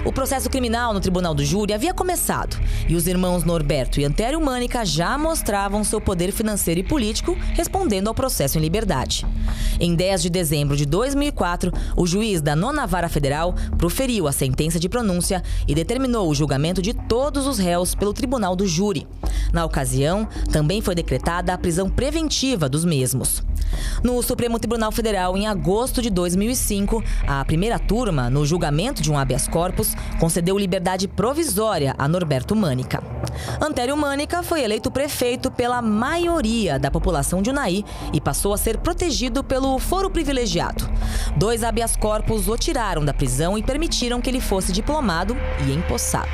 O processo criminal no Tribunal do Júri havia começado e os irmãos Norberto e Antério Mânica já mostravam seu poder financeiro e político, respondendo ao processo em liberdade. Em 10 de dezembro de 2004, o juiz da 9ª Vara Federal proferiu a sentença de pronúncia e determinou o julgamento de todos os réus pelo Tribunal do Júri. Na ocasião, também foi decretada a prisão preventiva dos mesmos. No Supremo Tribunal Federal, em agosto de 2005, a primeira turma, no julgamento de um habeas corpus, concedeu liberdade provisória a Norberto Mânica. Antério Mânica foi eleito prefeito pela maioria da população de Unai e passou a ser protegido pelo foro privilegiado. 2 habeas corpus o tiraram da prisão e permitiram que ele fosse diplomado e empossado.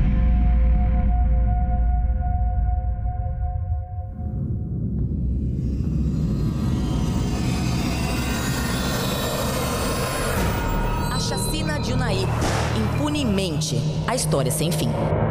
Chacina de Unai, impunemente, a história sem fim.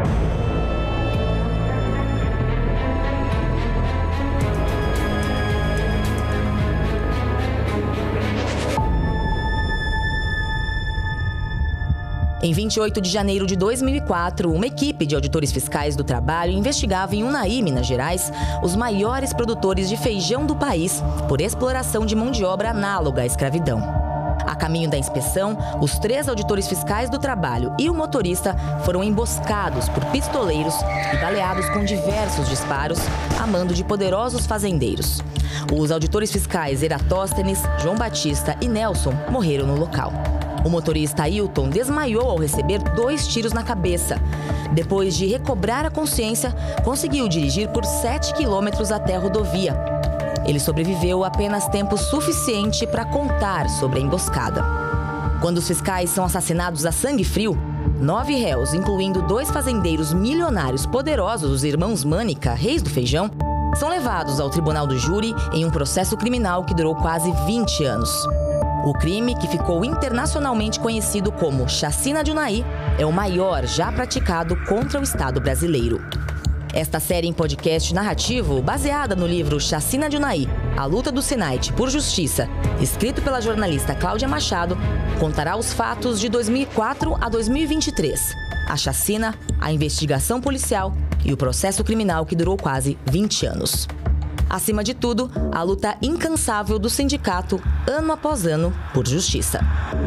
Em 28 de janeiro de 2004, uma equipe de auditores fiscais do trabalho investigava em Unai, Minas Gerais, os maiores produtores de feijão do país por exploração de mão de obra análoga à escravidão. A caminho da inspeção, os 3 auditores fiscais do trabalho e o motorista foram emboscados por pistoleiros e baleados com diversos disparos a mando de poderosos fazendeiros. Os auditores fiscais Eratóstenes, João Batista e Nelson morreram no local. O motorista Ailton desmaiou ao receber 2 tiros na cabeça. Depois de recobrar a consciência, conseguiu dirigir por 7 quilômetros até a rodovia. Ele sobreviveu apenas tempo suficiente para contar sobre a emboscada. Quando os fiscais são assassinados a sangue frio, 9 réus, incluindo 2 fazendeiros milionários poderosos, os irmãos Mânica, reis do feijão, são levados ao Tribunal do Júri em um processo criminal que durou quase 20 anos. O crime, que ficou internacionalmente conhecido como Chacina de Unai, é o maior já praticado contra o Estado brasileiro. Esta série em podcast narrativo, baseada no livro Chacina de Unai, A Luta do Sinait por Justiça, escrito pela jornalista Cláudia Machado, contará os fatos de 2004 a 2023, a chacina, a investigação policial e o processo criminal que durou quase 20 anos. Acima de tudo, a luta incansável do sindicato, ano após ano, por justiça.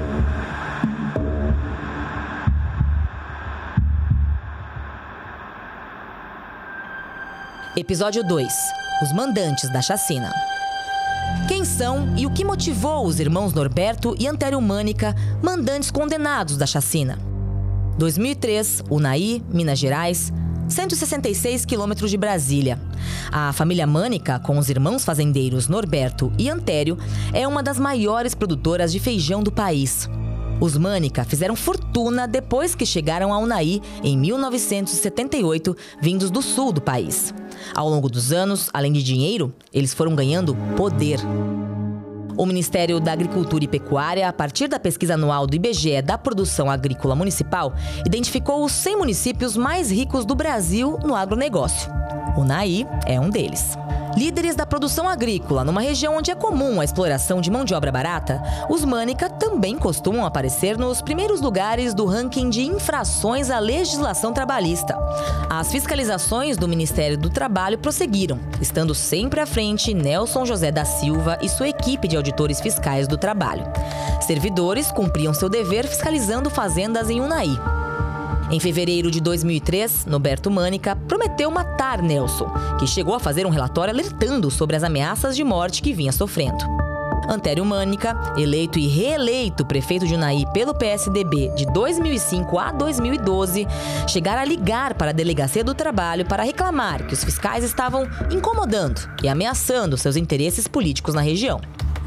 Episódio 2. Os mandantes da chacina. Quem são e o que motivou os irmãos Norberto e Antério Mânica, mandantes condenados da chacina? 2003, Unai, Minas Gerais, 166 quilômetros de Brasília. A família Mânica, com os irmãos fazendeiros Norberto e Antério, é uma das maiores produtoras de feijão do país. Os Mânica fizeram fortuna depois que chegaram a Unai em 1978, vindos do sul do país. Ao longo dos anos, além de dinheiro, eles foram ganhando poder. O Ministério da Agricultura e Pecuária, a partir da pesquisa anual do IBGE da Produção Agrícola Municipal, identificou os 100 municípios mais ricos do Brasil no agronegócio. Unai é um deles. Líderes da produção agrícola, numa região onde é comum a exploração de mão de obra barata, os Mânica também costumam aparecer nos primeiros lugares do ranking de infrações à legislação trabalhista. As fiscalizações do Ministério do Trabalho prosseguiram, estando sempre à frente Nelson José da Silva e sua equipe de auditores fiscais do trabalho. Servidores cumpriam seu dever fiscalizando fazendas em Unai. Em fevereiro de 2003, Norberto Mânica prometeu matar Nelson, que chegou a fazer um relatório alertando sobre as ameaças de morte que vinha sofrendo. Antério Mânica, eleito e reeleito prefeito de Unai pelo PSDB de 2005 a 2012, chegara a ligar para a Delegacia do Trabalho para reclamar que os fiscais estavam incomodando e ameaçando seus interesses políticos na região.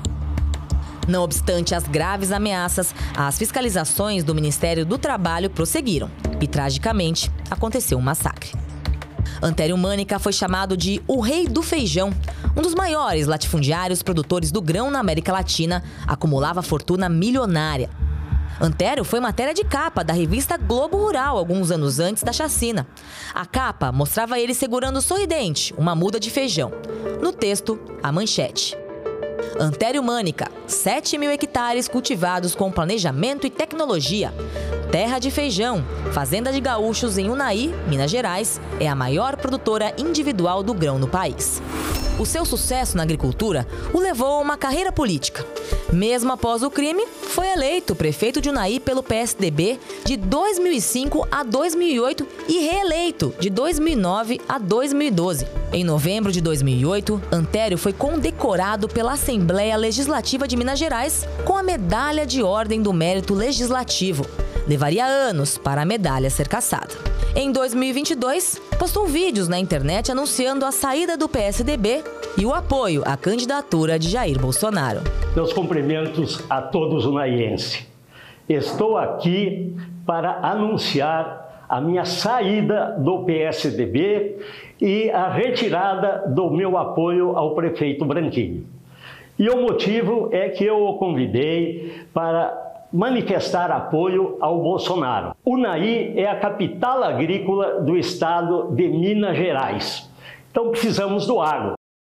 Não obstante as graves ameaças, as fiscalizações do Ministério do Trabalho prosseguiram e, tragicamente, aconteceu um massacre. Antério Mânica foi chamado de o Rei do Feijão. Um dos maiores latifundiários produtores do grão na América Latina, acumulava fortuna milionária. Antério foi matéria de capa da revista Globo Rural alguns anos antes da chacina. A capa mostrava ele segurando sorridente uma muda de feijão. No texto, a manchete: Antério Mânica, 7.000 hectares cultivados com planejamento e tecnologia. Terra de feijão, fazenda de gaúchos em Unai, Minas Gerais, é a maior produtora individual do grão no país. O seu sucesso na agricultura o levou a uma carreira política. Mesmo após o crime, foi eleito prefeito de Unai pelo PSDB de 2005 a 2008 e reeleito de 2009 a 2012. Em novembro de 2008, Antério foi condecorado pela Assembleia Legislativa de Minas Gerais com a Medalha de Ordem do Mérito Legislativo. Levaria anos para a medalha ser cassada. Em 2022, postou vídeos na internet anunciando a saída do PSDB e o apoio à candidatura de Jair Bolsonaro. Meus cumprimentos a todos unaienses. Estou aqui para anunciar a minha saída do PSDB e a retirada do meu apoio ao prefeito Branquinho. E o motivo é que eu o convidei para manifestar apoio ao Bolsonaro. Unai é a capital agrícola do estado de Minas Gerais. Então precisamos do agro.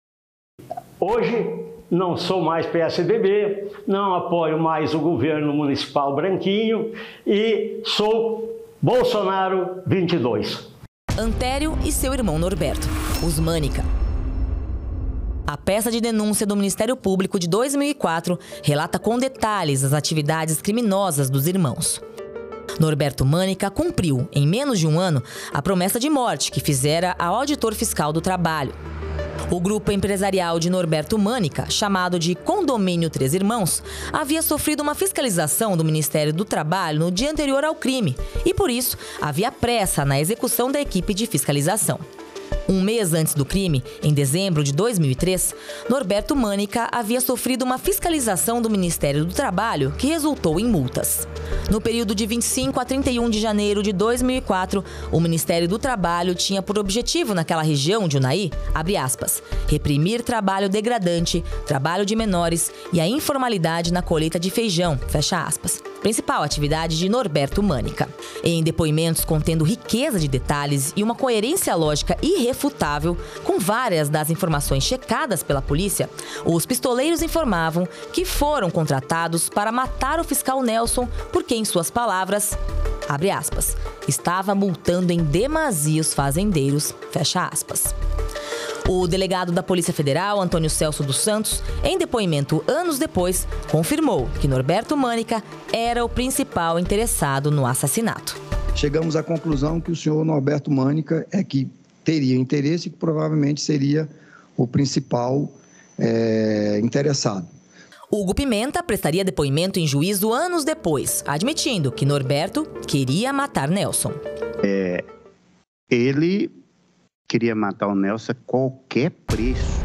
Hoje não sou mais PSDB, não apoio mais o governo municipal Branquinho e sou Bolsonaro 22. Antério e seu irmão Norberto, os Mânica. A peça de denúncia do Ministério Público de 2004 relata com detalhes as atividades criminosas dos irmãos. Norberto Mânica cumpriu, em menos de um ano, a promessa de morte que fizera ao auditor fiscal do trabalho. O grupo empresarial de Norberto Mânica, chamado de Condomínio Três Irmãos, havia sofrido uma fiscalização do Ministério do Trabalho no dia anterior ao crime e, por isso, havia pressa na execução da equipe de fiscalização. Um mês antes do crime, em dezembro de 2003, Norberto Mânica havia sofrido uma fiscalização do Ministério do Trabalho que resultou em multas. No período de 25 a 31 de janeiro de 2004, o Ministério do Trabalho tinha por objetivo naquela região de Unai, abre aspas, reprimir trabalho degradante, trabalho de menores e a informalidade na colheita de feijão, fecha aspas. Principal atividade de Norberto Mânica. Em depoimentos contendo riqueza de detalhes e uma coerência lógica irrefutável, com várias das informações checadas pela polícia, os pistoleiros informavam que foram contratados para matar o fiscal Nelson porque, em suas palavras, abre aspas, estava multando em demasia os fazendeiros, fecha aspas. O delegado da Polícia Federal, Antônio Celso dos Santos, em depoimento anos depois, confirmou que Norberto Mânica era o principal interessado no assassinato. Chegamos à conclusão que o senhor Norberto Mânica é que teria interesse e que provavelmente seria o principal interessado. Hugo Pimenta prestaria depoimento em juízo anos depois, admitindo que Norberto queria matar Nelson. Ele queria matar o Nelson a qualquer preço.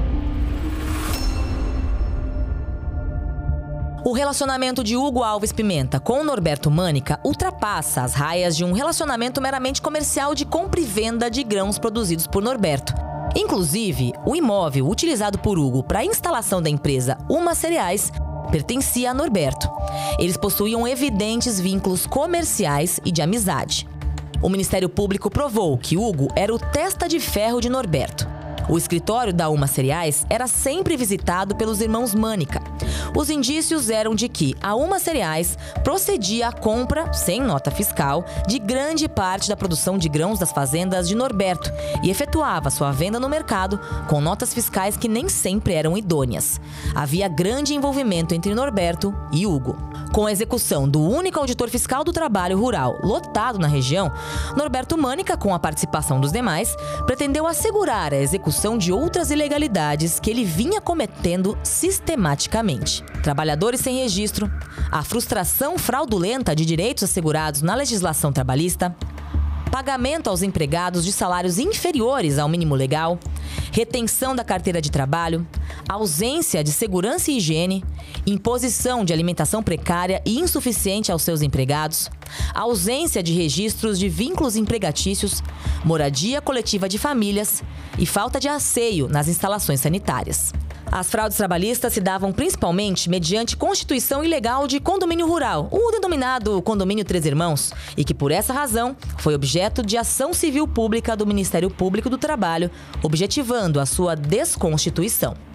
O relacionamento de Hugo Alves Pimenta com Norberto Mânica ultrapassa as raias de um relacionamento meramente comercial de compra e venda de grãos produzidos por Norberto. Inclusive, o imóvel utilizado por Hugo para a instalação da empresa Uma Cereais pertencia a Norberto. Eles possuíam evidentes vínculos comerciais e de amizade. O Ministério Público provou que Hugo era o testa de ferro de Norberto. O escritório da Uma Cereais era sempre visitado pelos irmãos Mânica. Os indícios eram de que a Uma Cereais procedia à compra, sem nota fiscal, de grande parte da produção de grãos das fazendas de Norberto e efetuava sua venda no mercado com notas fiscais que nem sempre eram idôneas. Havia grande envolvimento entre Norberto e Hugo. Com a execução do único auditor fiscal do trabalho rural lotado na região, Norberto Mânica, com a participação dos demais, pretendeu assegurar a execução de outras ilegalidades que ele vinha cometendo sistematicamente. Trabalhadores sem registro, a frustração fraudulenta de direitos assegurados na legislação trabalhista, pagamento aos empregados de salários inferiores ao mínimo legal, retenção da carteira de trabalho, ausência de segurança e higiene, imposição de alimentação precária e insuficiente aos seus empregados, ausência de registros de vínculos empregatícios, moradia coletiva de famílias e falta de asseio nas instalações sanitárias. As fraudes trabalhistas se davam principalmente mediante constituição ilegal de condomínio rural, o denominado Condomínio Três Irmãos, e que, por essa razão, foi objeto de ação civil pública do Ministério Público do Trabalho, objetivando a sua desconstituição.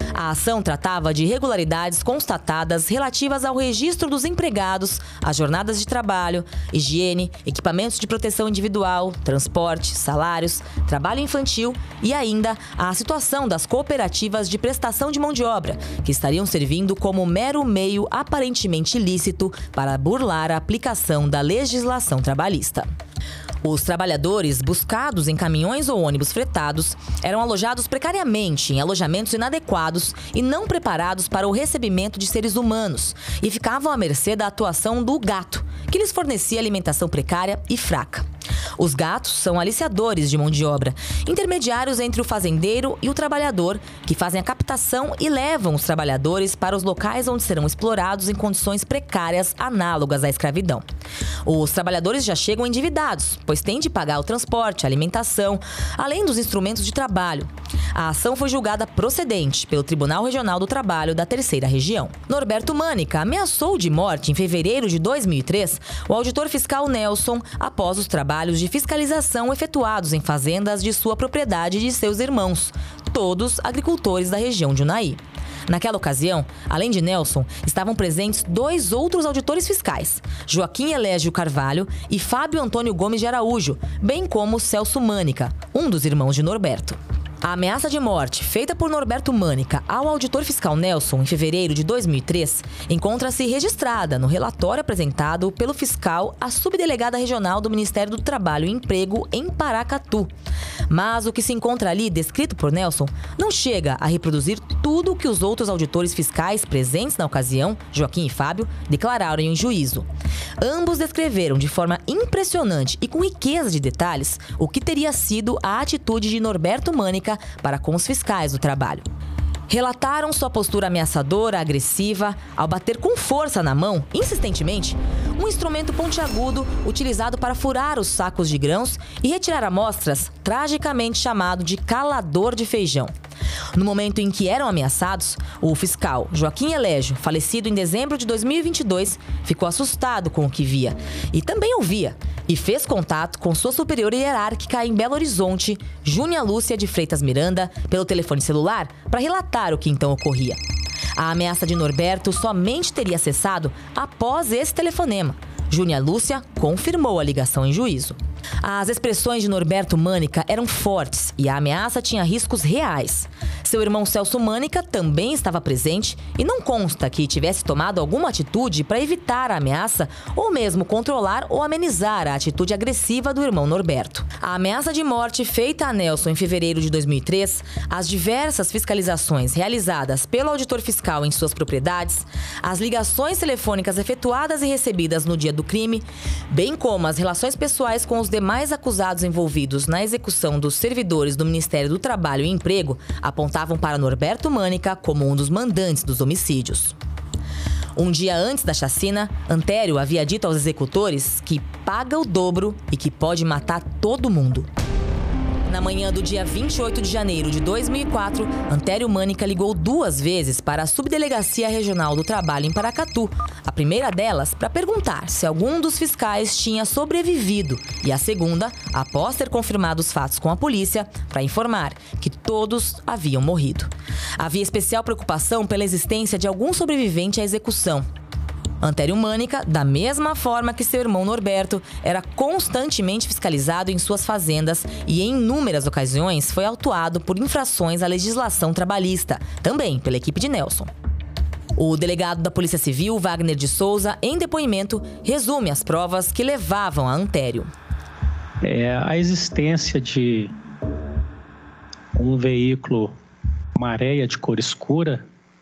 A ação tratava de irregularidades constatadas relativas ao registro dos empregados, às jornadas de trabalho, higiene, equipamentos de proteção individual, transporte, salários, trabalho infantil e ainda a situação das cooperativas de prestação de mão de obra, que estariam servindo como mero meio aparentemente ilícito para burlar a aplicação da legislação trabalhista. Os trabalhadores, buscados em caminhões ou ônibus fretados, eram alojados precariamente em alojamentos inadequados e não preparados para o recebimento de seres humanos e ficavam à mercê da atuação do gato, que lhes fornecia alimentação precária e fraca. Os gatos são aliciadores de mão de obra, intermediários entre o fazendeiro e o trabalhador, que fazem a captação e levam os trabalhadores para os locais onde serão explorados em condições precárias análogas à escravidão. Os trabalhadores já chegam endividados, pois têm de pagar o transporte, a alimentação, além dos instrumentos de trabalho. A ação foi julgada procedente pelo Tribunal Regional do Trabalho da Terceira Região. Norberto Mânica ameaçou de morte em fevereiro de 2003 o auditor fiscal Nelson após os trabalhos de fiscalização efetuados em fazendas de sua propriedade e de seus irmãos, todos agricultores da região de Unai. Naquela ocasião, além de Nelson, estavam presentes 2 outros auditores fiscais, Joaquim Elégio Carvalho e Fábio Antônio Gomes de Araújo, bem como Celso Mânica, um dos irmãos de Norberto. A ameaça de morte feita por Norberto Mânica ao auditor fiscal Nelson em fevereiro de 2003 encontra-se registrada no relatório apresentado pelo fiscal à subdelegada regional do Ministério do Trabalho e Emprego em Paracatu. Mas o que se encontra ali descrito por Nelson não chega a reproduzir tudo o que os outros auditores fiscais presentes na ocasião, Joaquim e Fábio, declararam em juízo. Ambos descreveram de forma impressionante e com riqueza de detalhes o que teria sido a atitude de Norberto Mânica para com os fiscais do trabalho. Relataram sua postura ameaçadora, agressiva, ao bater com força na mão, insistentemente, um instrumento pontiagudo utilizado para furar os sacos de grãos e retirar amostras, tragicamente chamado de calador de feijão. No momento em que eram ameaçados, o fiscal Joaquim Elégio, falecido em dezembro de 2022, ficou assustado com o que via e também ouvia, e fez contato com sua superior hierárquica em Belo Horizonte, Júnia Lúcia de Freitas Miranda, pelo telefone celular, para relatar o que então ocorria. A ameaça de Norberto somente teria cessado após esse telefonema. Júnia Lúcia confirmou a ligação em juízo. As expressões de Norberto Mânica eram fortes e a ameaça tinha riscos reais. Seu irmão Celso Mânica também estava presente e não consta que tivesse tomado alguma atitude para evitar a ameaça ou mesmo controlar ou amenizar a atitude agressiva do irmão Norberto. A ameaça de morte feita a Nelson em fevereiro de 2003, as diversas fiscalizações realizadas pelo auditor fiscal em suas propriedades, as ligações telefônicas efetuadas e recebidas no dia do crime, bem como as relações pessoais com os demais acusados envolvidos na execução dos servidores do Ministério do Trabalho e Emprego, apontavam para Norberto Mânica como um dos mandantes dos homicídios. Um dia antes da chacina, Antério havia dito aos executores que paga o dobro e que pode matar todo mundo. Na manhã do dia 28 de janeiro de 2004, Antério Mânica ligou 2 vezes para a Subdelegacia Regional do Trabalho em Paracatu. A primeira delas para perguntar se algum dos fiscais tinha sobrevivido e a segunda, após ter confirmado os fatos com a polícia, para informar que todos haviam morrido. Havia especial preocupação pela existência de algum sobrevivente à execução. Antério Mânica, da mesma forma que seu irmão Norberto, era constantemente fiscalizado em suas fazendas e em inúmeras ocasiões foi autuado por infrações à legislação trabalhista, também pela equipe de Nelson. O delegado da Polícia Civil, Wagner de Souza, em depoimento, resume as provas que levavam a Antério. A existência de um veículo Maréia de cor escura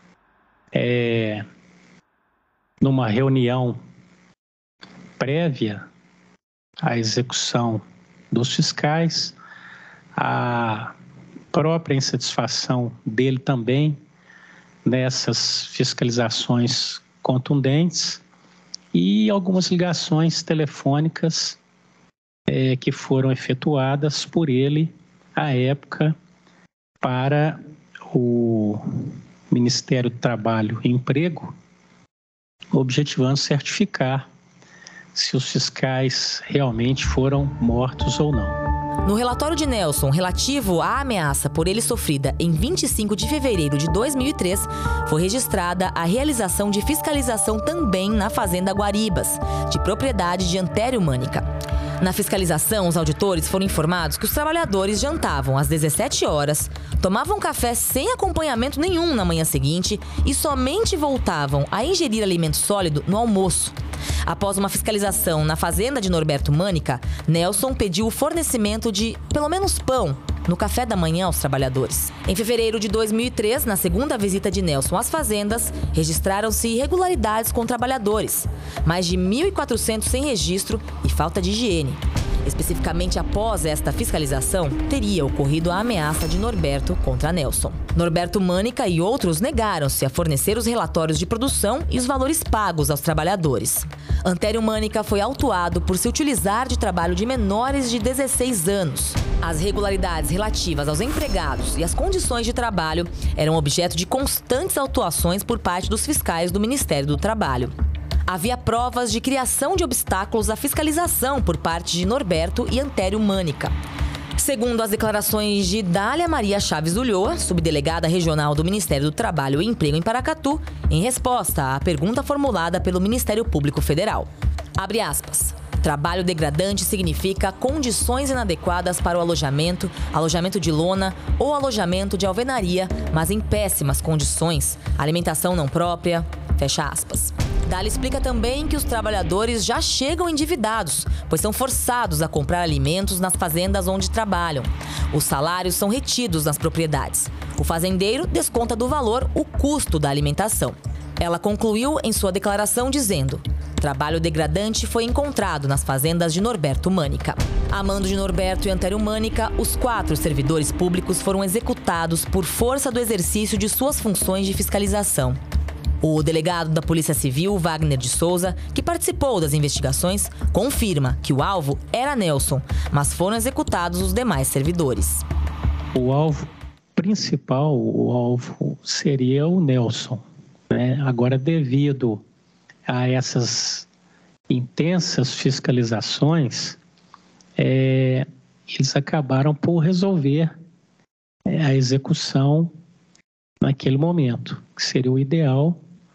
numa reunião prévia à execução dos fiscais, a própria insatisfação dele também nessas fiscalizações contundentes e algumas ligações telefônicas que foram efetuadas por ele à época para o Ministério do Trabalho e Emprego, objetivando certificar se os fiscais realmente foram mortos ou não. No relatório de Nelson, relativo à ameaça por ele sofrida em 25 de fevereiro de 2003, foi registrada a realização de fiscalização também na Fazenda Guaribas, de propriedade de Antério Mânica. Na fiscalização, os auditores foram informados que os trabalhadores jantavam às 17 horas, tomavam café sem acompanhamento nenhum na manhã seguinte e somente voltavam a ingerir alimento sólido no almoço. Após uma fiscalização na fazenda de Norberto Mânica, Nelson pediu o fornecimento de, pelo menos, pão no café da manhã aos trabalhadores. Em fevereiro de 2003, na segunda visita de Nelson às fazendas, registraram-se irregularidades com trabalhadores. Mais de 1.400 sem registro e falta de higiene. Especificamente após esta fiscalização, teria ocorrido a ameaça de Norberto contra Nelson. Norberto Mânica e outros negaram-se a fornecer os relatórios de produção e os valores pagos aos trabalhadores. Antério Mânica foi autuado por se utilizar de trabalho de menores de 16 anos. As irregularidades relativas aos empregados e às condições de trabalho eram objeto de constantes autuações por parte dos fiscais do Ministério do Trabalho. Havia provas de criação de obstáculos à fiscalização por parte de Norberto e Antério Mânica. Segundo as declarações de Dália Maria Chaves Ulloa, subdelegada regional do Ministério do Trabalho e Emprego em Paracatu, em resposta à pergunta formulada pelo Ministério Público Federal. Abre aspas. Trabalho degradante significa condições inadequadas para o alojamento, alojamento de lona ou alojamento de alvenaria, mas em péssimas condições, alimentação não própria, fecha aspas. Dália explica também que os trabalhadores já chegam endividados, pois são forçados a comprar alimentos nas fazendas onde trabalham. Os salários são retidos nas propriedades. O fazendeiro desconta do valor o custo da alimentação. Ela concluiu em sua declaração dizendo: trabalho degradante foi encontrado nas fazendas de Norberto Mânica. A mando de Norberto e Antério Mânica, os 4 servidores públicos foram executados por força do exercício de suas funções de fiscalização. O delegado da Polícia Civil, Wagner de Souza, que participou das investigações, confirma que o alvo era Nelson, mas foram executados os demais servidores. O alvo principal, o alvo seria o Nelson, né? Agora, devido a essas intensas fiscalizações, eles acabaram por resolver a execução naquele momento, que seria o ideal,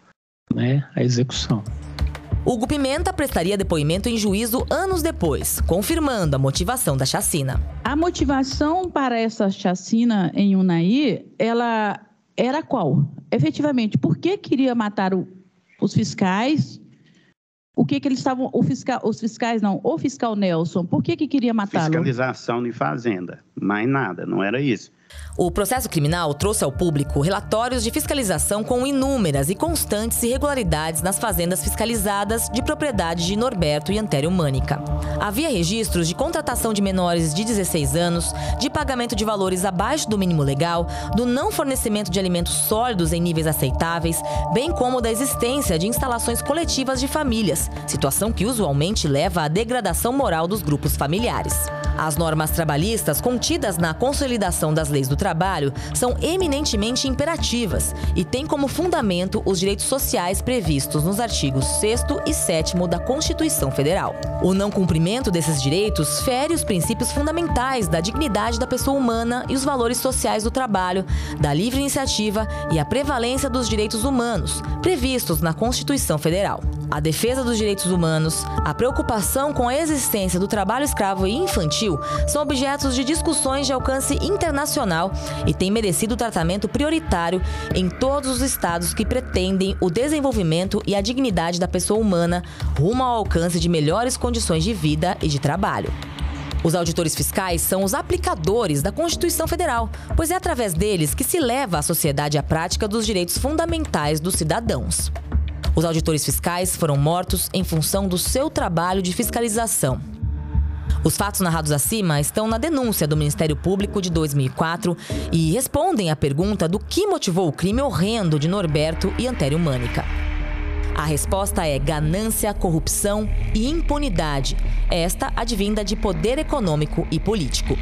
né, a execução. Hugo Pimenta prestaria depoimento em juízo anos depois, confirmando a motivação da chacina. A motivação para essa chacina em Unai, ela era qual? Efetivamente, por que queria matar os fiscais? O que eles estavam... O fiscal Nelson, por que queria matá-lo? Fiscalização de fazenda, mais nada, não era isso. O processo criminal trouxe ao público relatórios de fiscalização com inúmeras e constantes irregularidades nas fazendas fiscalizadas de propriedade de Norberto e Antério Mânica. Havia registros de contratação de menores de 16 anos, de pagamento de valores abaixo do mínimo legal, do não fornecimento de alimentos sólidos em níveis aceitáveis, bem como da existência de instalações coletivas de famílias, situação que usualmente leva à degradação moral dos grupos familiares. As normas trabalhistas contidas na Consolidação das Leis do Trabalho são eminentemente imperativas e têm como fundamento os direitos sociais previstos nos artigos 6º e 7º da Constituição Federal. O não cumprimento desses direitos fere os princípios fundamentais da dignidade da pessoa humana e os valores sociais do trabalho, da livre iniciativa e a prevalência dos direitos humanos, previstos na Constituição Federal. A defesa dos direitos humanos, a preocupação com a existência do trabalho escravo e infantil são objetos de discussões de alcance internacional e têm merecido tratamento prioritário em todos os estados que pretendem o desenvolvimento e a dignidade da pessoa humana rumo ao alcance de melhores condições de vida e de trabalho. Os auditores fiscais são os aplicadores da Constituição Federal, pois é através deles que se leva à sociedade a prática dos direitos fundamentais dos cidadãos. Os auditores fiscais foram mortos em função do seu trabalho de fiscalização. Os fatos narrados acima estão na denúncia do Ministério Público de 2004 e respondem à pergunta do que motivou o crime horrendo de Norberto e Antério Mânica. A resposta é ganância, corrupção e impunidade, esta advinda de poder econômico e político.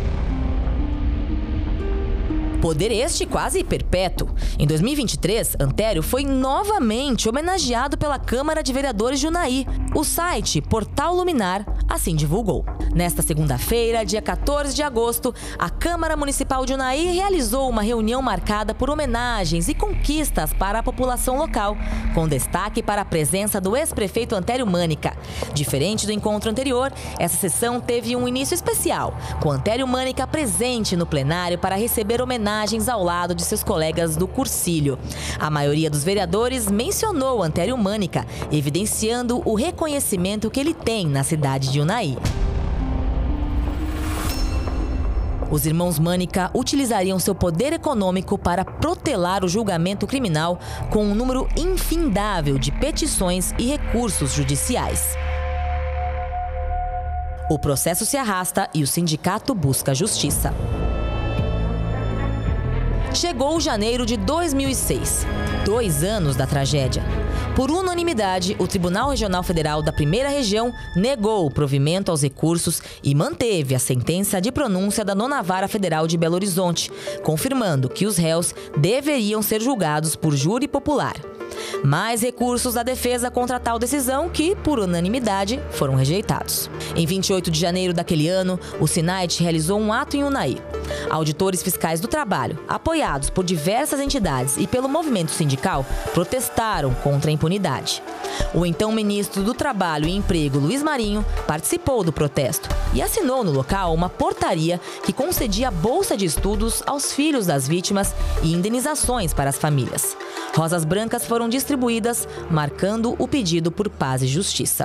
Poder este quase perpétuo. Em 2023, Antério foi novamente homenageado pela Câmara de Vereadores de Unai. O site Portal Luminar assim divulgou. Nesta segunda-feira, dia 14 de agosto, a Câmara Municipal de Unai realizou uma reunião marcada por homenagens e conquistas para a população local, com destaque para a presença do ex-prefeito Antério Mânica. Diferente do encontro anterior, essa sessão teve um início especial, com Antério Mânica presente no plenário para receber homenagens ao lado de seus colegas do Cursilho. A maioria dos vereadores mencionou Antério Mânica, evidenciando o reconhecimento que ele tem na cidade de Unai. Os irmãos Mânica utilizariam seu poder econômico para protelar o julgamento criminal com um número infindável de petições e recursos judiciais. O processo se arrasta e o sindicato busca justiça. Chegou janeiro de 2006, 2 anos da tragédia. Por unanimidade, o Tribunal Regional Federal da Primeira Região negou o provimento aos recursos e manteve a sentença de pronúncia da 9ª Vara Federal de Belo Horizonte, confirmando que os réus deveriam ser julgados por júri popular. Mais recursos da defesa contra tal decisão que, por unanimidade, foram rejeitados. Em 28 de janeiro daquele ano, o SINAIT realizou um ato em Unai. Auditores fiscais do trabalho, apoiados por diversas entidades e pelo movimento sindical, protestaram contra a impunidade. O então ministro do Trabalho e Emprego, Luiz Marinho, participou do protesto e assinou no local uma portaria que concedia bolsa de estudos aos filhos das vítimas e indenizações para as famílias. Rosas brancas foram distribuídas, marcando o pedido por paz e justiça.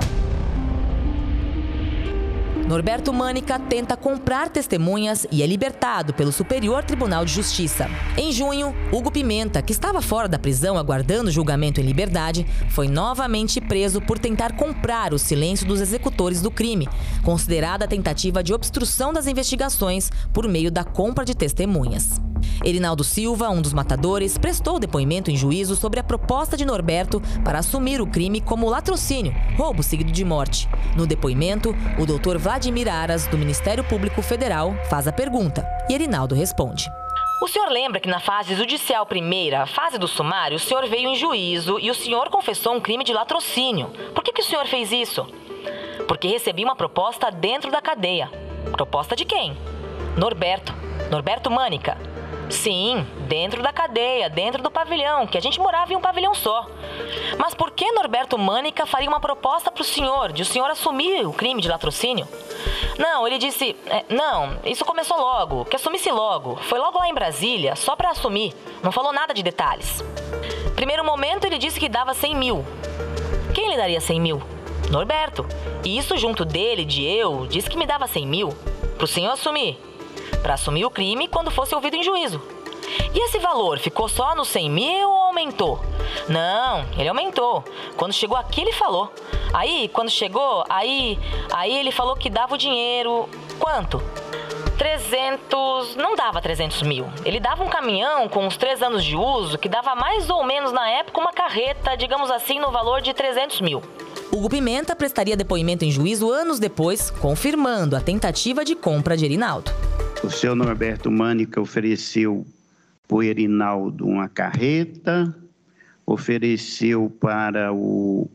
Norberto Mânica tenta comprar testemunhas e é libertado pelo Superior Tribunal de Justiça. Em junho, Hugo Pimenta, que estava fora da prisão aguardando julgamento em liberdade, foi novamente preso por tentar comprar o silêncio dos executores do crime, considerada a tentativa de obstrução das investigações por meio da compra de testemunhas. Erinaldo Silva, um dos matadores, prestou depoimento em juízo sobre a proposta de Norberto para assumir o crime como latrocínio, roubo seguido de morte. No depoimento, o doutor Vladimir Aras, do Ministério Público Federal, faz a pergunta e Erinaldo responde. O senhor lembra que na fase judicial primeira, fase do sumário, o senhor veio em juízo e o senhor confessou um crime de latrocínio. Por que o senhor fez isso? Porque recebi uma proposta dentro da cadeia. Proposta de quem? Norberto Mânica. Sim, dentro da cadeia, dentro do pavilhão, que a gente morava em um pavilhão só. Mas por que Norberto Mânica faria uma proposta para o senhor, de o senhor assumir o crime de latrocínio? Não, ele disse, não, isso começou logo, que assumisse logo. Foi logo lá em Brasília, só para assumir, não falou nada de detalhes. Primeiro momento ele disse que dava 100 mil. Quem lhe daria 100 mil? Norberto. E isso junto dele, disse que me dava 100 mil, para o senhor assumir. Para assumir o crime quando fosse ouvido em juízo. E esse valor ficou só nos 100 mil ou aumentou? Não, ele aumentou. Quando chegou aqui ele falou. Aí, quando chegou, aí ele falou que dava o dinheiro. Quanto? 300... Não dava 300 mil. Ele dava um caminhão com uns 3 anos de uso que dava mais ou menos na época uma carreta, digamos assim, no valor de 300 mil. Hugo Pimenta prestaria depoimento em juízo anos depois, confirmando a tentativa de compra de Erinaldo. O senhor Norberto Mânica ofereceu para o Erinaldo uma carreta, ofereceu para o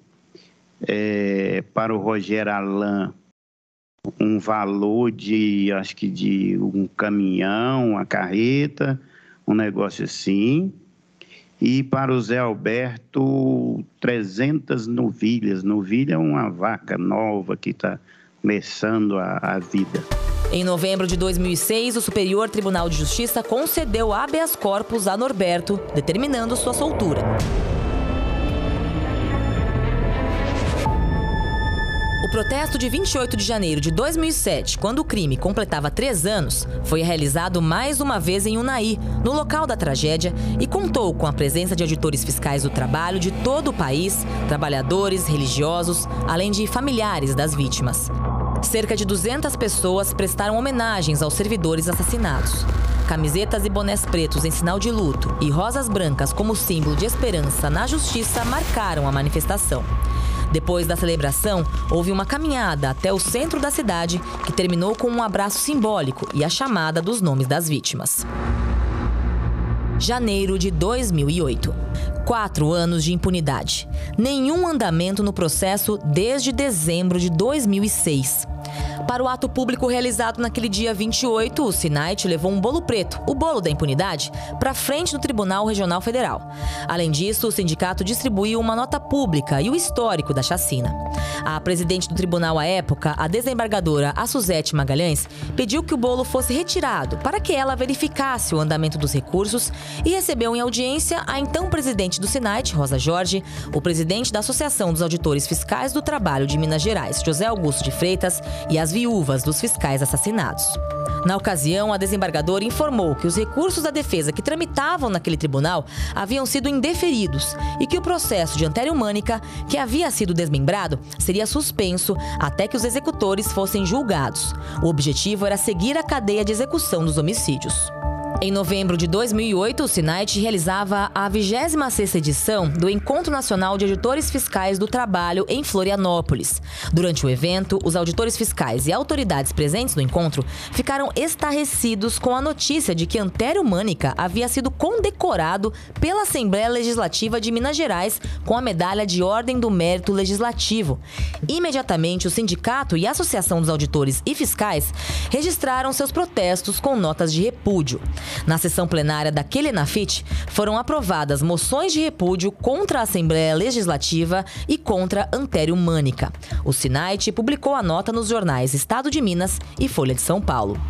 Rogério Alain um valor de um caminhão, uma carreta, um negócio assim. E para o Zé Alberto, 300 novilhas. Novilha é uma vaca nova que está começando a vida. Em novembro de 2006, o Superior Tribunal de Justiça concedeu habeas corpus a Norberto, determinando sua soltura. O protesto de 28 de janeiro de 2007, quando o crime completava 3 anos, foi realizado mais uma vez em Unai, no local da tragédia, e contou com a presença de auditores fiscais do trabalho de todo o país, trabalhadores, religiosos, além de familiares das vítimas. Cerca de 200 pessoas prestaram homenagens aos servidores assassinados. Camisetas e bonés pretos em sinal de luto e rosas brancas como símbolo de esperança na justiça marcaram a manifestação. Depois da celebração, houve uma caminhada até o centro da cidade que terminou com um abraço simbólico e a chamada dos nomes das vítimas. Janeiro de 2008. 4 anos de impunidade. Nenhum andamento no processo desde dezembro de 2006. Para o ato público realizado naquele dia 28, o Sinait levou um bolo preto, o bolo da impunidade, para frente do Tribunal Regional Federal. Além disso, o sindicato distribuiu uma nota pública e o histórico da chacina. A presidente do tribunal à época, a desembargadora Suzete Magalhães, pediu que o bolo fosse retirado para que ela verificasse o andamento dos recursos e recebeu em audiência a então presidente do Sinait, Rosa Jorge, o presidente da Associação dos Auditores Fiscais do Trabalho de Minas Gerais, José Augusto de Freitas, e as viúvas dos fiscais assassinados. Na ocasião, a desembargadora informou que os recursos da defesa que tramitavam naquele tribunal haviam sido indeferidos e que o processo de Antério Mânica, que havia sido desmembrado, seria suspenso até que os executores fossem julgados. O objetivo era seguir a cadeia de execução dos homicídios. Em novembro de 2008, o Sinait realizava a 26ª edição do Encontro Nacional de Auditores Fiscais do Trabalho em Florianópolis. Durante o evento, os auditores fiscais e autoridades presentes no encontro ficaram estarrecidos com a notícia de que Antério Mânica havia sido condecorado pela Assembleia Legislativa de Minas Gerais com a Medalha de Ordem do Mérito Legislativo. Imediatamente, o sindicato e a Associação dos Auditores e Fiscais registraram seus protestos com notas de repúdio. Na sessão plenária daquele ENAFIT, foram aprovadas moções de repúdio contra a Assembleia Legislativa e contra Antério Mânica. O Sinait publicou a nota nos jornais Estado de Minas e Folha de São Paulo.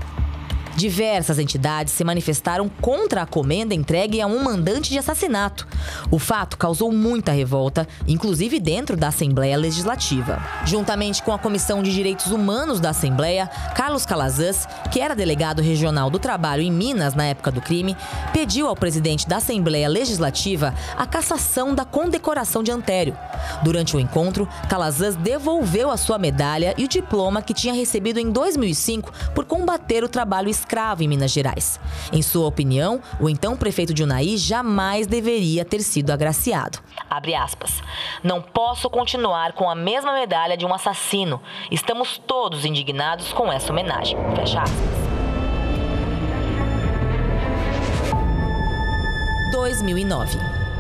Diversas entidades se manifestaram contra a comenda entregue a um mandante de assassinato. O fato causou muita revolta, inclusive dentro da Assembleia Legislativa. Juntamente com a Comissão de Direitos Humanos da Assembleia, Carlos Calazans, que era delegado regional do Trabalho em Minas na época do crime, pediu ao presidente da Assembleia Legislativa a cassação da condecoração de Antério. Durante o encontro, Calazans devolveu a sua medalha e o diploma que tinha recebido em 2005 por combater o trabalho escravo em Minas Gerais. Em sua opinião, o então prefeito de Unai jamais deveria ter sido agraciado. Abre aspas. Não posso continuar com a mesma medalha de um assassino. Estamos todos indignados com essa homenagem. Fecha aspas. 2009.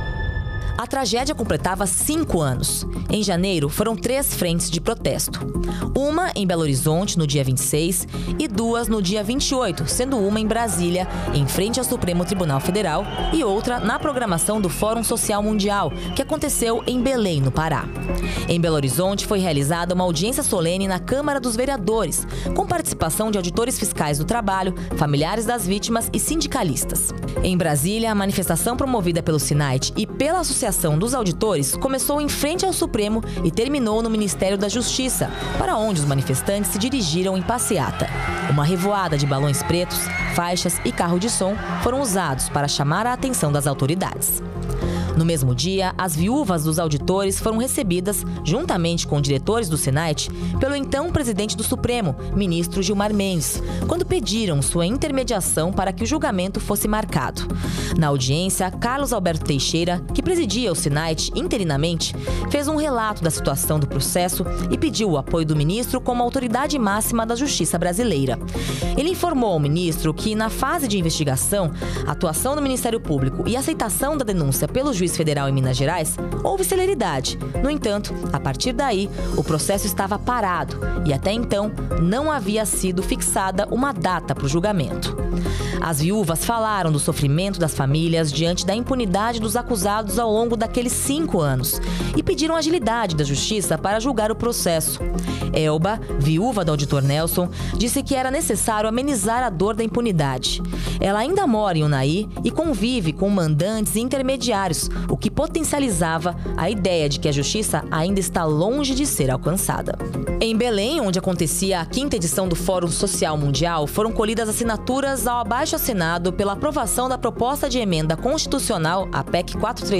A tragédia completava 5 anos. Em janeiro, foram 3 frentes de protesto. Uma em Belo Horizonte, no dia 26, e 2 no dia 28, sendo uma em Brasília, em frente ao Supremo Tribunal Federal, e outra na programação do Fórum Social Mundial, que aconteceu em Belém, no Pará. Em Belo Horizonte, foi realizada uma audiência solene na Câmara dos Vereadores, com participação de auditores fiscais do trabalho, familiares das vítimas e sindicalistas. Em Brasília, a manifestação promovida pelo Sinait e pela Associação dos Auditores começou em frente ao Supremo e terminou no Ministério da Justiça, para onde os manifestantes se dirigiram em passeata. Uma revoada de balões pretos, faixas e carro de som foram usados para chamar a atenção das autoridades. No mesmo dia, as viúvas dos auditores foram recebidas, juntamente com diretores do Sinait, pelo então presidente do Supremo, ministro Gilmar Mendes, quando pediram sua intermediação para que o julgamento fosse marcado. Na audiência, Carlos Alberto Teixeira, que presidia o Sinait interinamente, fez um relato da situação do processo e pediu o apoio do ministro como autoridade máxima da Justiça brasileira. Ele informou ao ministro que, na fase de investigação, a atuação do Ministério Público e a aceitação da denúncia pelo juiz federal em Minas Gerais, houve celeridade. No entanto, a partir daí, o processo estava parado e até então não havia sido fixada uma data para o julgamento. As viúvas falaram do sofrimento das famílias diante da impunidade dos acusados ao longo daqueles 5 anos e pediram agilidade da justiça para julgar o processo. Elba, viúva do auditor Nelson, disse que era necessário amenizar a dor da impunidade. Ela ainda mora em Unai e convive com mandantes e intermediários, o que potencializava a ideia de que a justiça ainda está longe de ser alcançada. Em Belém, onde acontecia a 5ª edição do Fórum Social Mundial, foram colhidas assinaturas ao abaixo-assinado pela aprovação da proposta de emenda constitucional, a PEC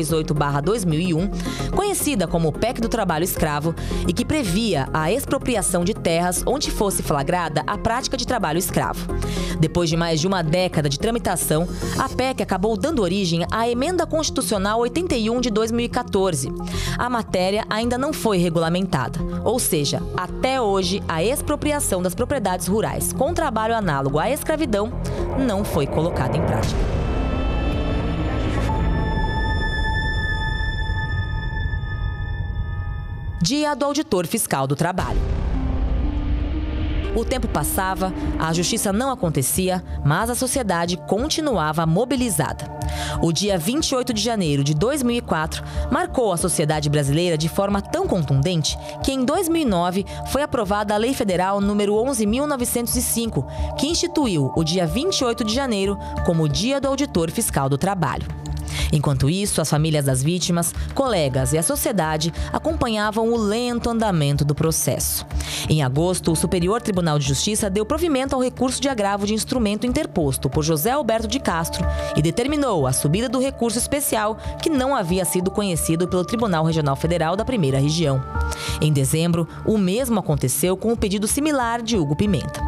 438/2001, conhecida como PEC do Trabalho Escravo, e que previa a expropriação de terras onde fosse flagrada a prática de trabalho escravo. Depois de mais de uma década de tramitação, a PEC acabou dando origem à Emenda Constitucional 81 de 2014. A matéria ainda não foi regulamentada, ou seja, até hoje a expropriação das propriedades rurais com trabalho análogo à escravidão não foi colocada em prática. Dia do Auditor Fiscal do Trabalho. O tempo passava, a justiça não acontecia, mas a sociedade continuava mobilizada. O dia 28 de janeiro de 2004 marcou a sociedade brasileira de forma tão contundente que em 2009 foi aprovada a Lei Federal número 11.905, que instituiu o dia 28 de janeiro como o Dia do Auditor Fiscal do Trabalho. Enquanto isso, as famílias das vítimas, colegas e a sociedade acompanhavam o lento andamento do processo. Em agosto, o Superior Tribunal de Justiça deu provimento ao recurso de agravo de instrumento interposto por José Alberto de Castro e determinou a subida do recurso especial que não havia sido conhecido pelo Tribunal Regional Federal da Primeira Região. Em dezembro, o mesmo aconteceu com o pedido similar de Hugo Pimenta.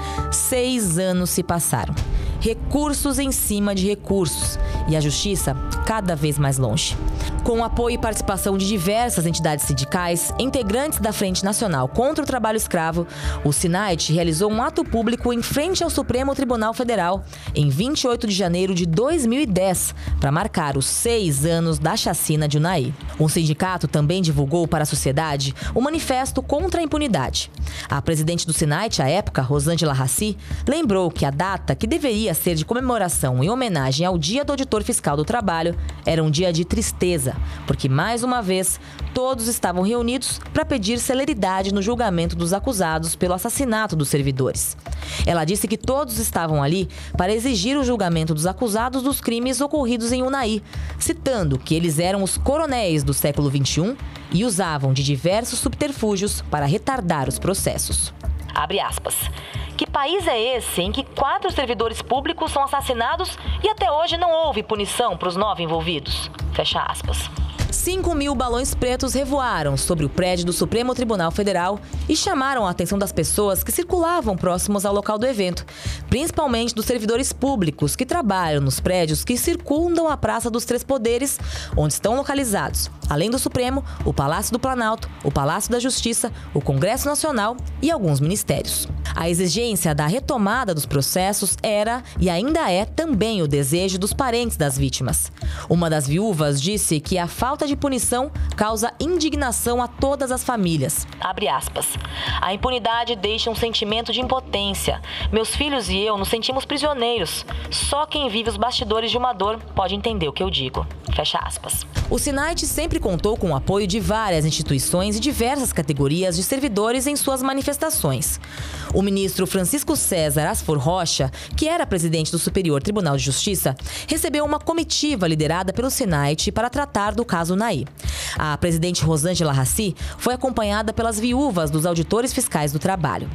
6 anos se passaram. Recursos em cima de recursos. E a justiça cada vez mais longe. Com o apoio e participação de diversas entidades sindicais, integrantes da Frente Nacional contra o Trabalho Escravo, o SINAIT realizou um ato público em frente ao Supremo Tribunal Federal em 28 de janeiro de 2010, para marcar os 6 anos da chacina de Unai. O sindicato também divulgou para a sociedade o manifesto contra a impunidade. A presidente do SINAIT, à época, Rosângela Raci, lembrou que a data, que deveria ser de comemoração em homenagem ao Dia do Auditor Fiscal do Trabalho, era um dia de tristeza, porque, mais uma vez, todos estavam reunidos para pedir celeridade no julgamento dos acusados pelo assassinato dos servidores. Ela disse que todos estavam ali para exigir o julgamento dos acusados dos crimes ocorridos em Unai, citando que eles eram os coronéis do século XXI e usavam de diversos subterfúgios para retardar os processos. Abre aspas. Que país é esse em que 4 servidores públicos são assassinados e até hoje não houve punição para os 9 envolvidos? Fecha aspas. 5.000 balões pretos revoaram sobre o prédio do Supremo Tribunal Federal e chamaram a atenção das pessoas que circulavam próximos ao local do evento, principalmente dos servidores públicos que trabalham nos prédios que circundam a Praça dos Três Poderes, onde estão localizados, além do Supremo, o Palácio do Planalto, o Palácio da Justiça, o Congresso Nacional e alguns ministérios. A exigência da retomada dos processos era e ainda é também o desejo dos parentes das vítimas. Uma das viúvas disse que a falta de punição causa indignação a todas as famílias. Abre aspas. A impunidade deixa um sentimento de impotência. Meus filhos e eu nos sentimos prisioneiros. Só quem vive os bastidores de uma dor pode entender o que eu digo. Fecha aspas. O SINAIT sempre contou com o apoio de várias instituições e diversas categorias de servidores em suas manifestações. O ministro Francisco César Asfor Rocha, que era presidente do Superior Tribunal de Justiça, recebeu uma comitiva liderada pelo SINAIT para tratar do caso Unai. A presidente Rosângela Raci foi acompanhada pelas viúvas dos auditores fiscais do trabalho.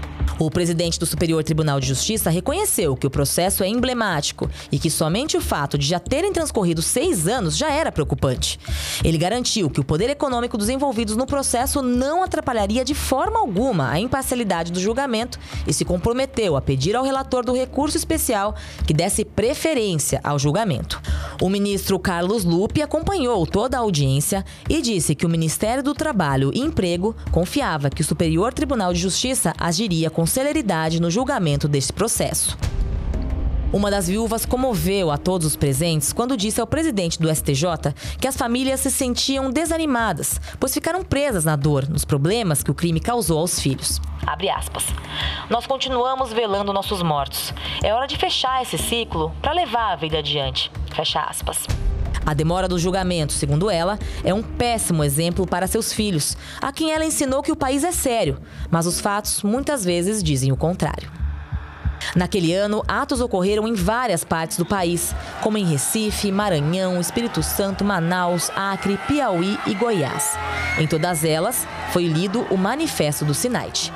O presidente do Superior Tribunal de Justiça reconheceu que o processo é emblemático e que somente o fato de já terem transcorrido 6 anos já era preocupante. Ele garantiu que o poder econômico dos envolvidos no processo não atrapalharia de forma alguma a imparcialidade do julgamento e se comprometeu a pedir ao relator do recurso especial que desse preferência ao julgamento. O ministro Carlos Lupe acompanhou toda a audiência e disse que o Ministério do Trabalho e Emprego confiava que o Superior Tribunal de Justiça agiria com celeridade no julgamento deste processo. Uma das viúvas comoveu a todos os presentes quando disse ao presidente do STJ que as famílias se sentiam desanimadas, pois ficaram presas na dor, nos problemas que o crime causou aos filhos. Abre aspas. Nós continuamos velando nossos mortos. É hora de fechar esse ciclo para levar a vida adiante. Fecha aspas. A demora do julgamento, segundo ela, é um péssimo exemplo para seus filhos, a quem ela ensinou que o país é sério, mas os fatos muitas vezes dizem o contrário. Naquele ano, atos ocorreram em várias partes do país, como em Recife, Maranhão, Espírito Santo, Manaus, Acre, Piauí e Goiás. Em todas elas, foi lido o manifesto do SINAIT.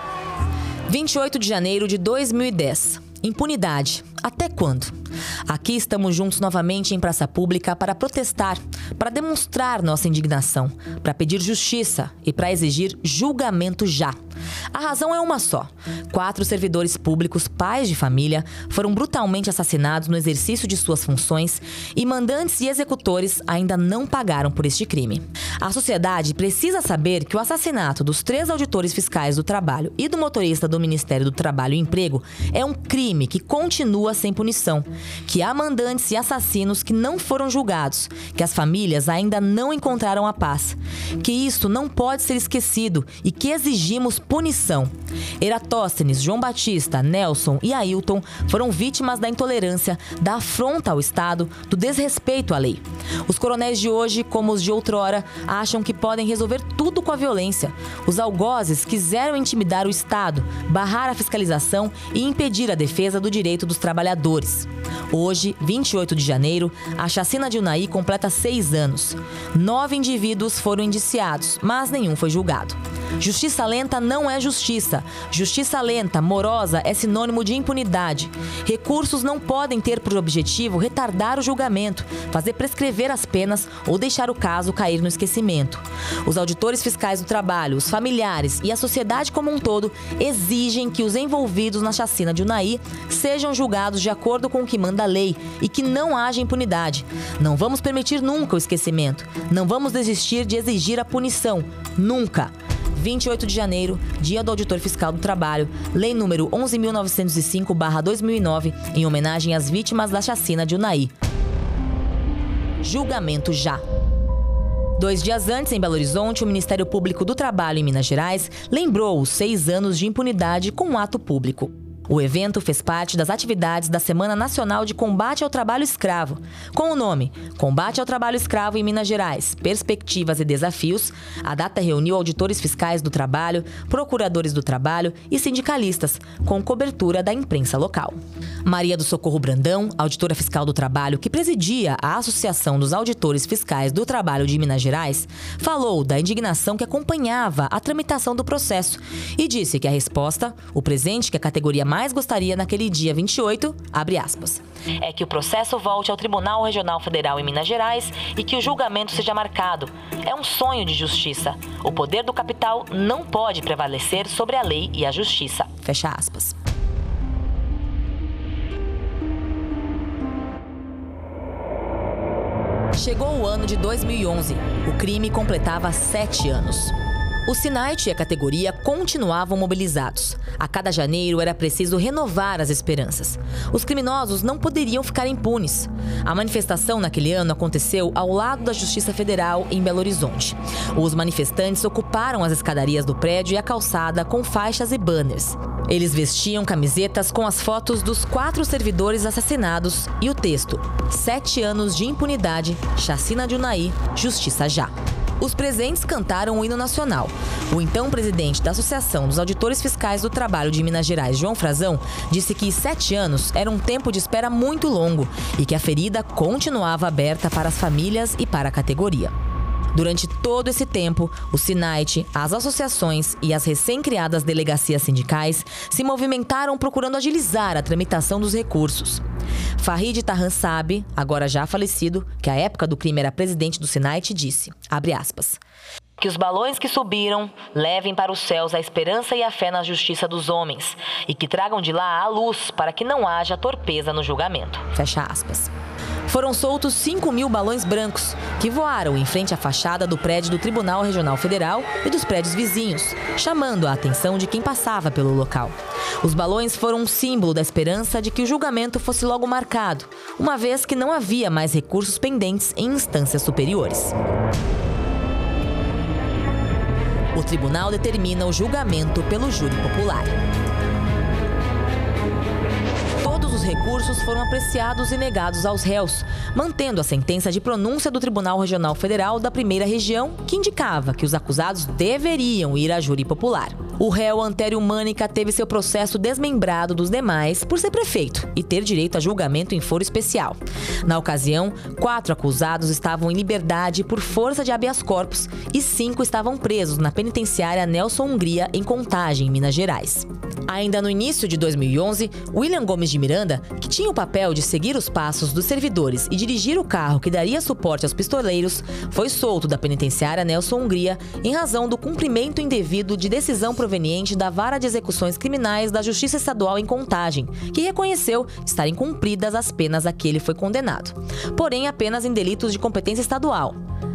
28 de janeiro de 2010. Impunidade. Até quando? Aqui estamos juntos novamente em praça pública para protestar, para demonstrar nossa indignação, para pedir justiça e para exigir julgamento já. A razão é uma só. 4 servidores públicos, pais de família, foram brutalmente assassinados no exercício de suas funções e mandantes e executores ainda não pagaram por este crime. A sociedade precisa saber que o assassinato dos 3 auditores fiscais do trabalho e do motorista do Ministério do Trabalho e Emprego é um crime que continua sem punição, que há mandantes e assassinos que não foram julgados, que as famílias ainda não encontraram a paz, que isso não pode ser esquecido e que exigimos punição. Eratóstenes, João Batista, Nelson e Ailton foram vítimas da intolerância, da afronta ao Estado, do desrespeito à lei. Os coronéis de hoje, como os de outrora, acham que podem resolver tudo com a violência. Os algozes quiseram intimidar o Estado, barrar a fiscalização e impedir a defesa do direito dos trabalhadores. Hoje, 28 de janeiro, a chacina de Unai completa 6 anos. 9 indivíduos foram indiciados, mas nenhum foi julgado. Justiça lenta não é justiça. Justiça lenta, morosa, é sinônimo de impunidade. Recursos não podem ter por objetivo retardar o julgamento, fazer prescrever as penas ou deixar o caso cair no esquecimento. Os auditores fiscais do trabalho, os familiares e a sociedade como um todo exigem que os envolvidos na chacina de Unai sejam julgados de acordo com o que manda a lei e que não haja impunidade. Não vamos permitir nunca o esquecimento. Não vamos desistir de exigir a punição. Nunca! 28 de janeiro, Dia do Auditor Fiscal do Trabalho, Lei número 11.905/2009, em homenagem às vítimas da chacina de Unai. Julgamento já. 2 dias antes, em Belo Horizonte, o Ministério Público do Trabalho em Minas Gerais lembrou os 6 anos de impunidade com um ato público. O evento fez parte das atividades da Semana Nacional de Combate ao Trabalho Escravo. Com o nome Combate ao Trabalho Escravo em Minas Gerais, Perspectivas e Desafios, a data reuniu auditores fiscais do trabalho, procuradores do trabalho e sindicalistas, com cobertura da imprensa local. Maria do Socorro Brandão, auditora fiscal do trabalho que presidia a Associação dos Auditores Fiscais do Trabalho de Minas Gerais, falou da indignação que acompanhava a tramitação do processo e disse que a resposta, o presente que a categoria mais gostaria naquele dia 28, abre aspas, é que o processo volte ao Tribunal Regional Federal em Minas Gerais e que o julgamento seja marcado. É um sonho de justiça. O poder do capital não pode prevalecer sobre a lei e a justiça. Fecha aspas. Chegou o ano de 2011. O crime completava 7 anos. O SINAIT e a categoria continuavam mobilizados. A cada janeiro era preciso renovar as esperanças. Os criminosos não poderiam ficar impunes. A manifestação naquele ano aconteceu ao lado da Justiça Federal, em Belo Horizonte. Os manifestantes ocuparam as escadarias do prédio e a calçada com faixas e banners. Eles vestiam camisetas com as fotos dos 4 servidores assassinados e o texto: 7 anos de impunidade, chacina de Unai, justiça já. Os presentes cantaram o hino nacional. O então presidente da Associação dos Auditores Fiscais do Trabalho de Minas Gerais, João Frazão, disse que 7 anos era um tempo de espera muito longo e que a ferida continuava aberta para as famílias e para a categoria. Durante todo esse tempo, o SINAIT, as associações e as recém-criadas delegacias sindicais se movimentaram procurando agilizar a tramitação dos recursos. Farid Tarran Sabe, agora já falecido, que à época do crime era presidente do SINAIT, disse, abre aspas, que os balões que subiram levem para os céus a esperança e a fé na justiça dos homens e que tragam de lá a luz para que não haja torpeza no julgamento. Fecha aspas. Foram soltos 5.000 balões brancos, que voaram em frente à fachada do prédio do Tribunal Regional Federal e dos prédios vizinhos, chamando a atenção de quem passava pelo local. Os balões foram um símbolo da esperança de que o julgamento fosse logo marcado, uma vez que não havia mais recursos pendentes em instâncias superiores. O tribunal determina o julgamento pelo júri popular. Todos os recursos foram apreciados e negados aos réus, mantendo a sentença de pronúncia do Tribunal Regional Federal da Primeira Região, que indicava que os acusados deveriam ir a júri popular. O réu Antério Mânica teve seu processo desmembrado dos demais por ser prefeito e ter direito a julgamento em foro especial. Na ocasião, 4 acusados estavam em liberdade por força de habeas corpus e 5 estavam presos na penitenciária Nelson Hungria, em Contagem, Minas Gerais. Ainda no início de 2011, William Gomes de Miranda, que tinha o papel de seguir os passos dos servidores e dirigir o carro que daria suporte aos pistoleiros, foi solto da penitenciária Nelson Hungria em razão do cumprimento indevido de decisão proveniente da Vara de Execuções Criminais da Justiça Estadual em Contagem, que reconheceu estarem cumpridas as penas a que ele foi condenado, porém apenas em delitos de competência estadual.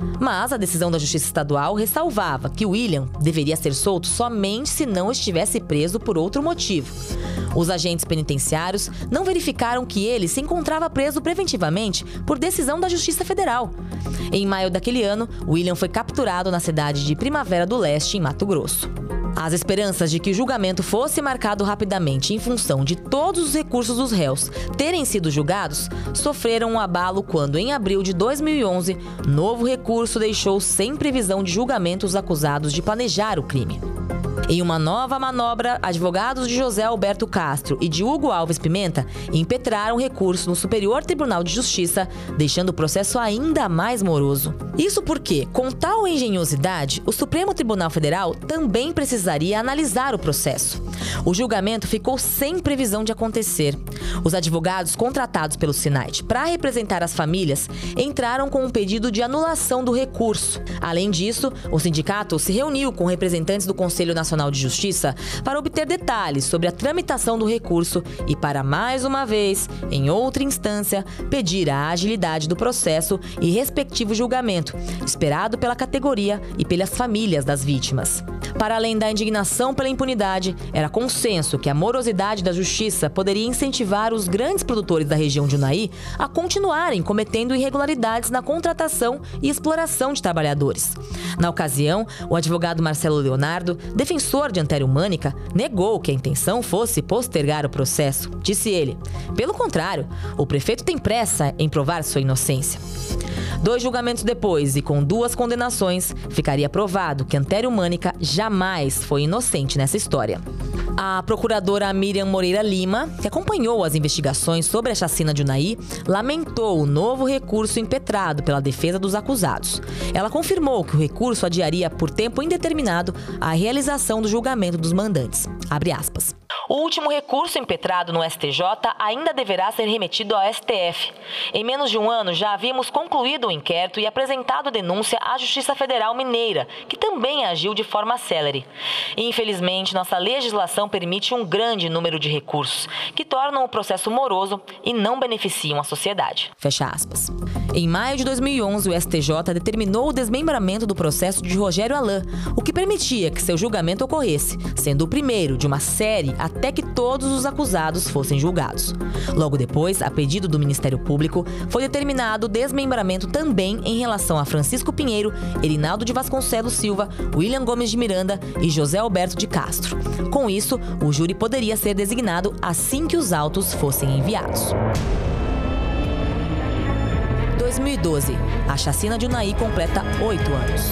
Mas a decisão da Justiça Estadual ressalvava que William deveria ser solto somente se não estivesse preso por outro motivo. Os agentes penitenciários não verificaram que ele se encontrava preso preventivamente por decisão da Justiça Federal. Em maio daquele ano, William foi capturado na cidade de Primavera do Leste, em Mato Grosso. As esperanças de que o julgamento fosse marcado rapidamente em função de todos os recursos dos réus terem sido julgados, sofreram um abalo quando, em abril de 2011, novo recurso deixou sem previsão de julgamento os acusados de planejar o crime. Em uma nova manobra, advogados de José Alberto Castro e de Hugo Alves Pimenta impetraram recurso no Superior Tribunal de Justiça, deixando o processo ainda mais moroso. Isso porque, com tal engenhosidade, o Supremo Tribunal Federal também precisaria analisar o processo. O julgamento ficou sem previsão de acontecer. Os advogados contratados pelo SINAIT para representar as famílias entraram com um pedido de anulação do recurso. Além disso, o sindicato se reuniu com representantes do Conselho Nacional de Justiça para obter detalhes sobre a tramitação do recurso e para, mais uma vez, em outra instância, pedir a agilidade do processo e respectivo julgamento, esperado pela categoria e pelas famílias das vítimas. Para além da indignação pela impunidade, era consenso que a morosidade da justiça poderia incentivar os grandes produtores da região de Unai a continuarem cometendo irregularidades na contratação e exploração de trabalhadores. Na ocasião, o advogado Marcelo Leonardo, defensor de Antério Mânica, negou que a intenção fosse postergar o processo. Disse ele: "Pelo contrário, o prefeito tem pressa em provar sua inocência." 2 julgamentos depois e com 2 condenações, ficaria provado que Antério Mânica jamais foi inocente nessa história. A procuradora Miriam Moreira Lima, que acompanhou as investigações sobre a chacina de Unai, lamentou o novo recurso impetrado pela defesa dos acusados. Ela confirmou que o recurso adiaria por tempo indeterminado a realização do julgamento dos mandantes. Abre aspas. O último recurso impetrado no STJ ainda deverá ser remetido ao STF. Em menos de um ano, já havíamos concluído o inquérito e apresentado denúncia à Justiça Federal Mineira, que também agiu de forma célere. Infelizmente, nossa legislação permite um grande número de recursos, que tornam o processo moroso e não beneficiam a sociedade. Fecha aspas. Em maio de 2011, o STJ determinou o desmembramento do processo de Rogério Alain, o que permitia que seu julgamento ocorresse, sendo o primeiro de uma série até que todos os acusados fossem julgados. Logo depois, a pedido do Ministério Público, foi determinado o desmembramento também em relação a Francisco Pinheiro, Erinaldo de Vasconcelos Silva, William Gomes de Miranda e José Alberto de Castro. Com isso, o júri poderia ser designado assim que os autos fossem enviados. 2012. A chacina de Unai completa 8 anos.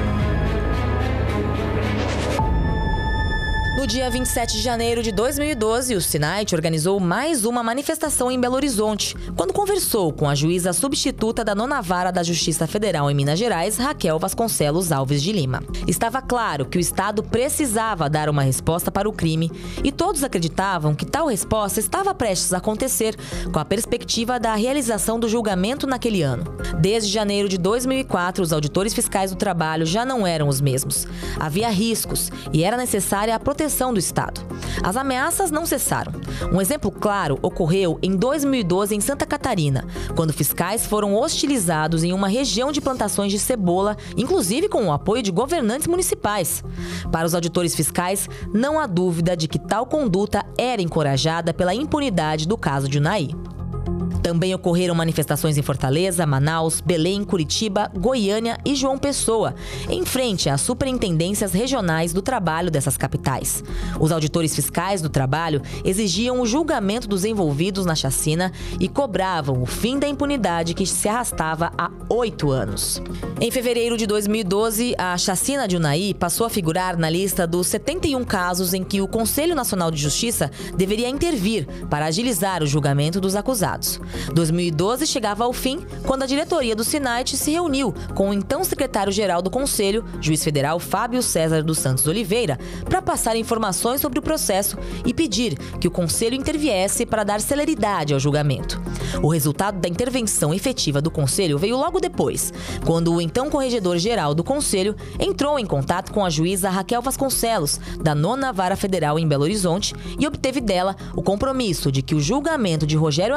No dia 27 de janeiro de 2012, o SINAIT organizou mais uma manifestação em Belo Horizonte, quando conversou com a juíza substituta da 9ª Vara da Justiça Federal em Minas Gerais, Raquel Vasconcelos Alves de Lima. Estava claro que o Estado precisava dar uma resposta para o crime e todos acreditavam que tal resposta estava prestes a acontecer, com a perspectiva da realização do julgamento naquele ano. Desde janeiro de 2004, os auditores fiscais do trabalho já não eram os mesmos. Havia riscos e era necessária a proteção do Estado. As ameaças não cessaram. Um exemplo claro ocorreu em 2012 em Santa Catarina, quando fiscais foram hostilizados em uma região de plantações de cebola, inclusive com o apoio de governantes municipais. Para os auditores fiscais, não há dúvida de que tal conduta era encorajada pela impunidade do caso de Unai. Também ocorreram manifestações em Fortaleza, Manaus, Belém, Curitiba, Goiânia e João Pessoa, em frente às superintendências regionais do trabalho dessas capitais. Os auditores fiscais do trabalho exigiam o julgamento dos envolvidos na chacina e cobravam o fim da impunidade que se arrastava há 8 anos. Em fevereiro de 2012, a chacina de Unai passou a figurar na lista dos 71 casos em que o Conselho Nacional de Justiça deveria intervir para agilizar o julgamento dos acusados. 2012 chegava ao fim quando a diretoria do SINAIT se reuniu com o então secretário-geral do Conselho, juiz federal Fábio César dos Santos Oliveira, para passar informações sobre o processo e pedir que o Conselho interviesse para dar celeridade ao julgamento. O resultado da intervenção efetiva do Conselho veio logo depois, quando o então corregedor-geral do Conselho entrou em contato com a juíza Raquel Vasconcelos, da 9ª Vara Federal em Belo Horizonte, e obteve dela o compromisso de que o julgamento de Rogério Alain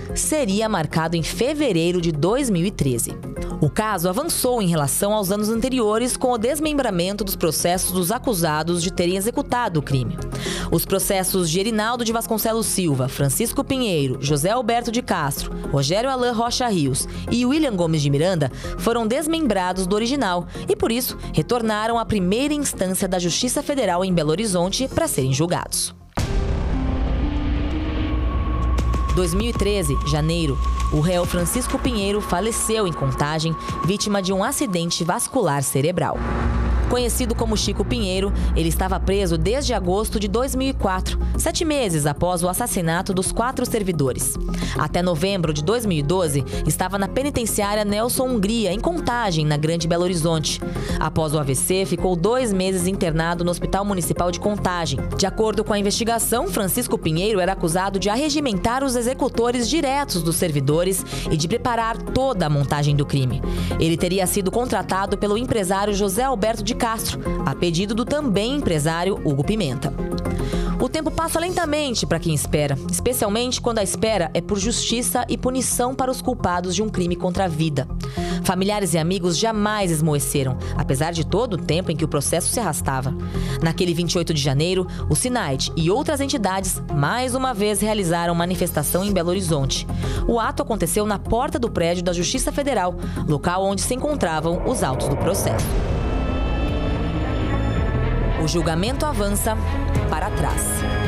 seria marcado em fevereiro de 2013. O caso avançou em relação aos anos anteriores com o desmembramento dos processos dos acusados de terem executado o crime. Os processos de Erinaldo de Vasconcelos Silva, Francisco Pinheiro, José Alberto de Castro, Rogério Alain Rocha Rios e William Gomes de Miranda foram desmembrados do original e, por isso, retornaram à primeira instância da Justiça Federal em Belo Horizonte para serem julgados. 2013, janeiro, o réu Francisco Pinheiro faleceu em Contagem, vítima de um acidente vascular cerebral. Conhecido como Chico Pinheiro, ele estava preso desde agosto de 2004, 7 meses após o assassinato dos 4 servidores. Até novembro de 2012, estava na penitenciária Nelson Hungria, em Contagem, na Grande Belo Horizonte. Após o AVC, ficou 2 meses internado no Hospital Municipal de Contagem. De acordo com a investigação, Francisco Pinheiro era acusado de arregimentar os executores diretos dos servidores e de preparar toda a montagem do crime. Ele teria sido contratado pelo empresário José Alberto de Castro, a pedido do também empresário Hugo Pimenta. O tempo passa lentamente para quem espera, especialmente quando a espera é por justiça e punição para os culpados de um crime contra a vida. Familiares e amigos jamais esmoeceram, apesar de todo o tempo em que o processo se arrastava. Naquele 28 de janeiro, o SINAIT e outras entidades mais uma vez realizaram manifestação em Belo Horizonte. O ato aconteceu na porta do prédio da Justiça Federal, local onde se encontravam os autos do processo. O julgamento avança para trás.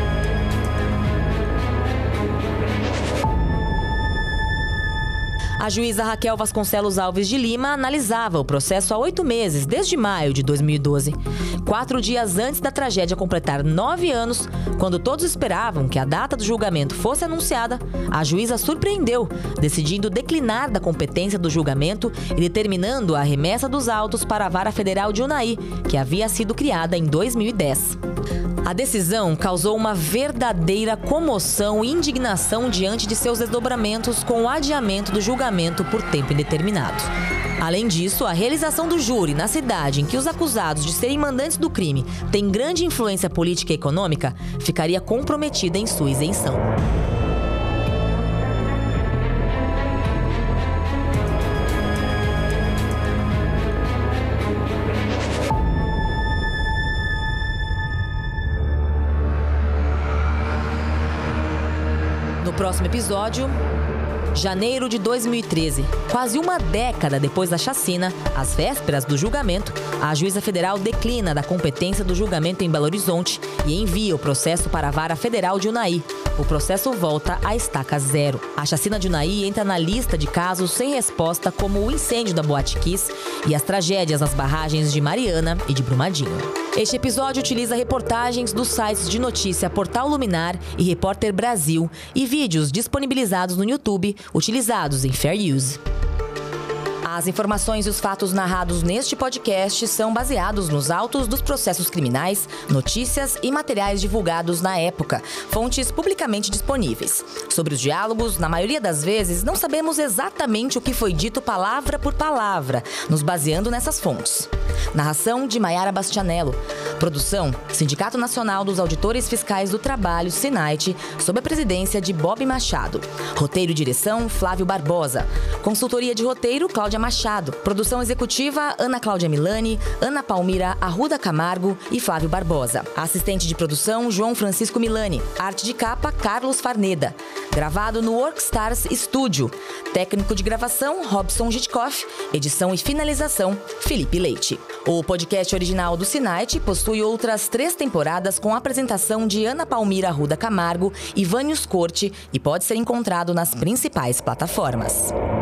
A juíza Raquel Vasconcelos Alves de Lima analisava o processo há 8 meses, desde maio de 2012. 4 dias antes da tragédia completar 9 anos, quando todos esperavam que a data do julgamento fosse anunciada, a juíza surpreendeu, decidindo declinar da competência do julgamento e determinando a remessa dos autos para a Vara Federal de Unai, que havia sido criada em 2010. A decisão causou uma verdadeira comoção e indignação diante de seus desdobramentos com o adiamento do julgamento por tempo indeterminado. Além disso, a realização do júri na cidade em que os acusados de serem mandantes do crime têm grande influência política e econômica ficaria comprometida em sua isenção. No próximo episódio, janeiro de 2013, quase uma década depois da chacina, às vésperas do julgamento, a juíza federal declina da competência do julgamento em Belo Horizonte e envia o processo para a Vara Federal de Unai. O processo volta à estaca zero. A chacina de Unai entra na lista de casos sem resposta, como o incêndio da Boate Kiss e as tragédias nas barragens de Mariana e de Brumadinho. Este episódio utiliza reportagens dos sites de notícia Portal Luminar e Repórter Brasil e vídeos disponibilizados no YouTube, utilizados em Fair Use. As informações e os fatos narrados neste podcast são baseados nos autos dos processos criminais, notícias e materiais divulgados na época, fontes publicamente disponíveis. Sobre os diálogos, na maioria das vezes, não sabemos exatamente o que foi dito palavra por palavra, nos baseando nessas fontes. Narração de Maiara Bastianello. Produção, Sindicato Nacional dos Auditores Fiscais do Trabalho, SINAIT, sob a presidência de Bob Machado. Roteiro e direção, Flávio Barbosa. Consultoria de roteiro, Cláudia Machado. Produção executiva, Ana Cláudia Milani, Ana Palmira Arruda Camargo e Flávio Barbosa. Assistente de produção, João Francisco Milani. Arte de capa, Carlos Farneda. Gravado no Workstars Studio. Técnico de gravação, Robson Gitkoff. Edição e finalização, Felipe Leite. O podcast original do SINAIT possui outras 3 temporadas com a apresentação de Ana Palmira Arruda Camargo e Vânios Corte e pode ser encontrado nas principais plataformas.